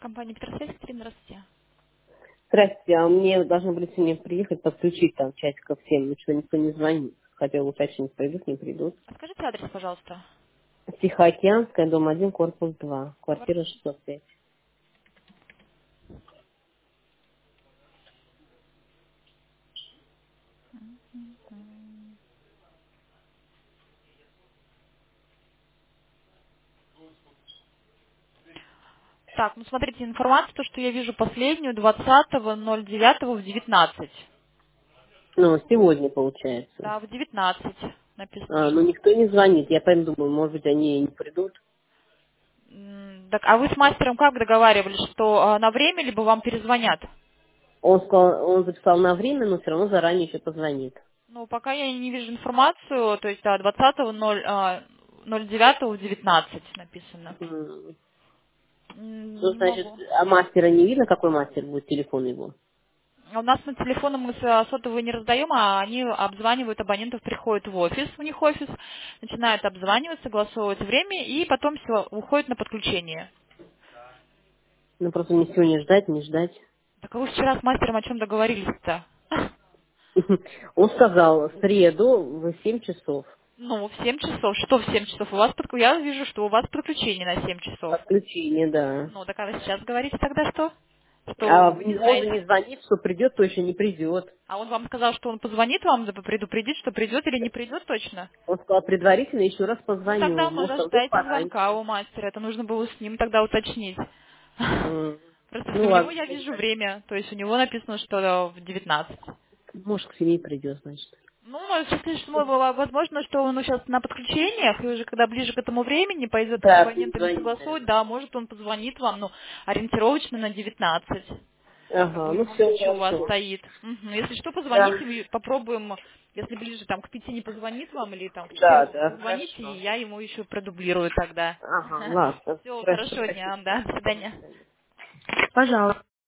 Компания Петросвязь, Екатерина, здравствуйте. Здрасте, а мне должны были сегодня приехать, подключить там часиков 7, ничего никто не звонит. Хотел уточнить, придут, не придут. А скажите адрес, пожалуйста. Тихоокеанская, дом 1, корпус 2, квартира Квартира. 605. Так, ну смотрите, информацию, то, что я вижу последнюю, 20.09 в 19. Ну, сегодня получается. Да, в 19 написано, Ну что... никто не звонит. Я поэтому думаю, может быть, они и не придут. Так, а вы с мастером как договаривались, что на время, либо вам перезвонят? Он сказал, он записал на время, но все равно заранее еще позвонит. Ну, пока я не вижу информацию, то есть, да, 20.09 в 19 написано. М. Что Не значит, могу. а мастера не видно, какой мастер будет, телефон его? У нас на телефоны мы сотовые не раздаем, а они обзванивают абонентов, приходят в офис, у них офис, начинают обзванивать, согласовывать время и потом все, уходят на подключение. Ну, просто мне сегодня ждать, не ждать. Так а вы вчера с мастером о чем договорились-то? Он сказал, в среду в 7 часов. Ну, в 7 часов. Что в 7 часов? У вас я вижу, что у вас подключение на 7 часов. Подключение, да. Ну, так а вы сейчас говорите тогда что? Что А вы не он же знаете? не звонит, что придет, то еще не придет. А он вам сказал, что он позвонит вам, предупредит, что придет или не придет точно? Он сказал предварительно еще раз Ну, тогда, позвоню. может, Может, а вдруг ожидайте звонка пораньше. у мастера. Это нужно было с ним тогда уточнить. М. Просто если Ну у него ладно, я пусть вижу так. время, то есть у него написано, что в 19. Может, к 7 придет, значит. Ну, может, если что, возможно, что он сейчас на подключениях, и уже когда ближе к этому времени пойдет с Да, абонентами перезвонить, согласовывать, наверное. да, может, он позвонит вам, ну, ориентировочно на 19. Ага, Какой ну все, случай у вас хорошо. стоит. Мгм. Если что, Да, позвоните, мы попробуем, если ближе там к 5 не позвонит вам, или там к да, 4 да, позвоните, и хорошо. я ему еще продублирую тогда. Ага, ладно. Все, Хорошо, хорошего спасибо. дня, да, до До свидания. свидания. Пожалуйста.